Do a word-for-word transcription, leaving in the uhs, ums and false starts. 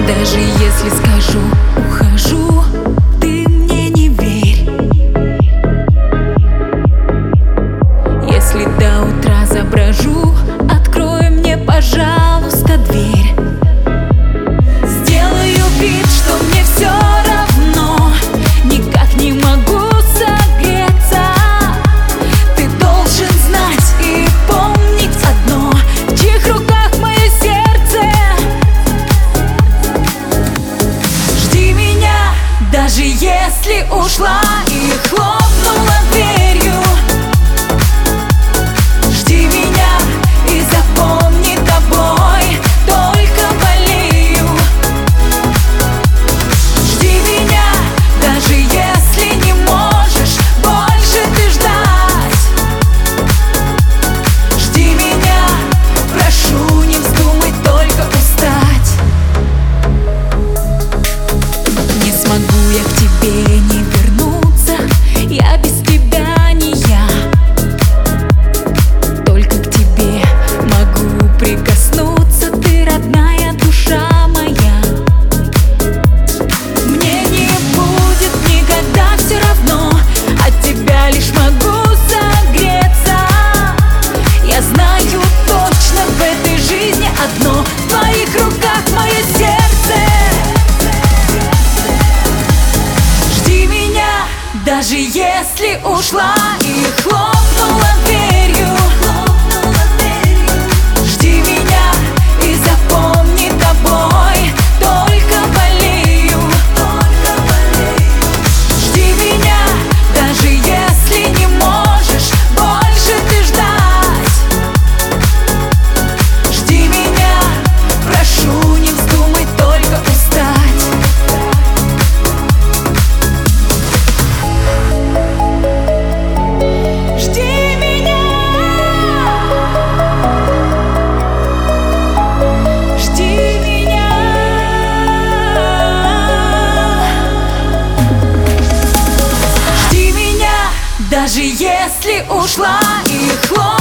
Даже если скажу ухожу, ты мне не верь. Если до утра заброжу, открой мне, пожалуйста, дверь. Сделаю вид, что мне все равно, никак не могу согреться. Ты должен знать и помнить одно: в чьих руках мое сердце. Жди меня, даже если ушла и хлопнула дверью. Жди меня и запомни, тобой только болею. Жди меня, даже если не можешь больше ты ждать. Жди меня, прошу, не вздумай только устать. Не смогу я к тебе не вернуться, я без тебя не я. Только к тебе могу прикоснуться, ты родная душа моя. Мне не будет никогда все равно, от тебя лишь могу согреться. Я знаю точно, в этой жизни одно: в твоих руках мое сердце. Жди меня, даже если ушла и хлопнула дверью. Жди меня и запомни, тобой только болею. Жди меня, даже если не можешь больше ты ждать. Жди меня, прошу, не вздумай только устать. Жди меня, жди меня. Жди меня, даже если ушла и хлопнула.